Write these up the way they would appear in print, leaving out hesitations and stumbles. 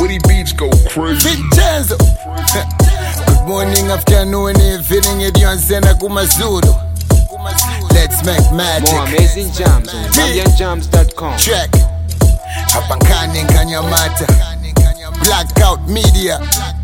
Woody Beats go crazy. Vincenzo. Good morning, afternoon, evening, Edionsena Kumazulu. Let's make magic. More amazing jams on ZambianJams.com. Check. Apankani Nkanyamata. Blackout Media.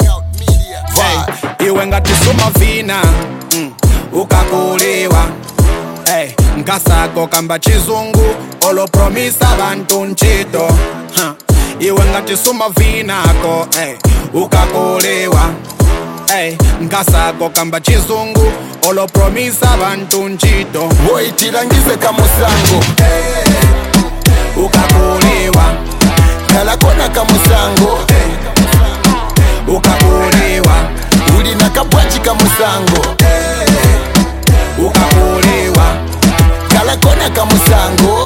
Hey, iwe ngati sumavina ukakuliwa. Hey, nkasako kamba chizungu olopromisa bantu nchito. Iwe ngati sumavinako. Hey, ukakuliwa. Hey, nkasako kamba chizungu olopromisa bantu nchito. Boy tirangize kamusango. Ukakuliwa. Kalakona kamusango. Ukakuliwa. Uli nakapwachi kamusango. Ukakuliwa. Kalakona kamusango.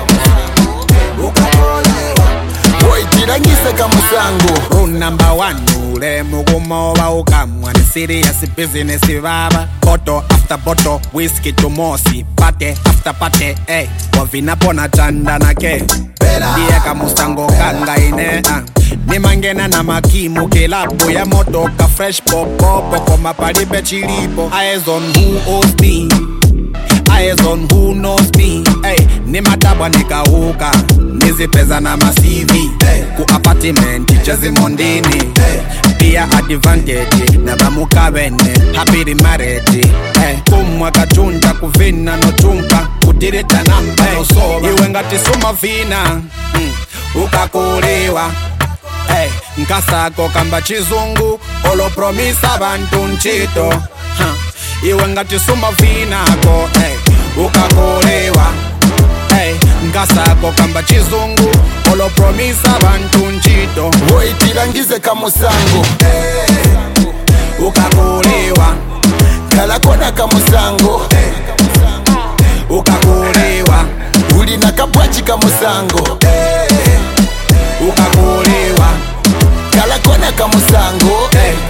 Ukakuliwa. Boy tirangise kamusango. Rule number 1 ule mugumo wa ukamwa ni serious business baba. Bottle after bottle, whiskey to mosi, pate after pate, eh. Wavina pona chanda na ke ndiye kamusango kanga ine ni mangena na makimu kilapo ya moto ka fresh popo popo mapalipe chilipo. Eyes on who owes me, eyes on who knows me. Hey, ni matabwa nikauka nizipeza na masivi. Ku apartment chazimondini pia advantage na bamukabene happy marriage. Kumwa kachunja kuvina no chumpa kudireta namba no soba. Iwe ngati sumavina ukakuliwa. Nkasako kamba chizungu olopromisa bantu nchito. Iwe ngati sumavinako. Ukakuliwa. Nkasako kamba chizungu olopromisa bantu nchito. Boy tirangize kamusango. Ukakuliwa. Kalakona kamusango. Ukakuliwa. Uli nakapwachi kamusango. Ukakuliwa. Kalakona kamusango.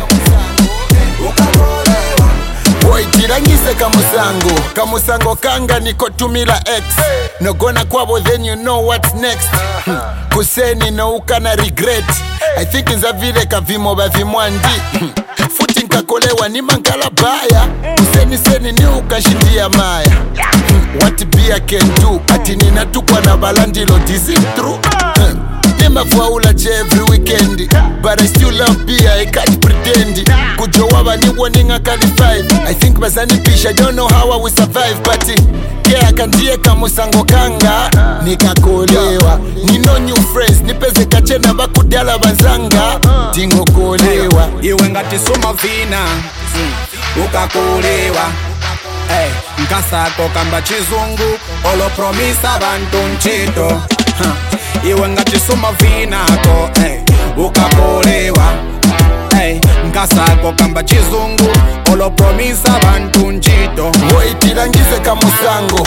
Ukakuliwa. Boy tirangise kamusango. Kamusango kanga niko tumila X. Nogona kwabo then you know what's next. Kuseni no ukana regret. I think nzavile kavimo bavimwandi. Futi nkakolewa ni mangala baya. Kuseni seni ni ukashindia maya. What beer can do. Ati ninatukwa na balandilo dizim through. Nimafwaula every weekend, but I still love beer, I can't pretend. Kujowaba ni warning akali 5. I think bazani pisha, I don't know how I will survive. But kea kandie kamusango kanga nikakolewa. Nino new friends, nipeze kachena bakudala banzanga tingo kolewa. Iwe ngati sumavina ukakuliwa. Nkasako kamba chizungu olopromisa bantu nchito. Iwe ngati sumavinako. Ukakuliwa. Nkasako kamba chizungu olopromisa bantu nchito. Boy tirangize kamusango.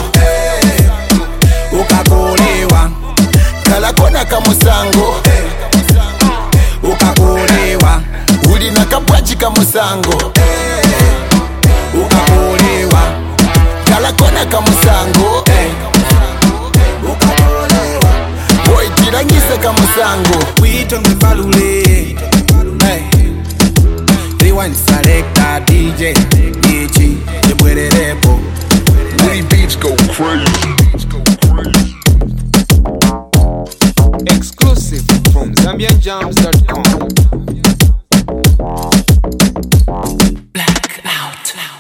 Ukakuliwa. Kalakona kamusango. Ukakuliwa. Uli nakapwachi kamusango. Ukakuliwa. Kalakona kamusango. Ukakuliwa. Boy tirangise kamusango. Wito ngefalule. Rewind selector DJ Ichi Jibwererepo. Woody Beats go crazy. Exclusive from ZambianJams.com. Blackout.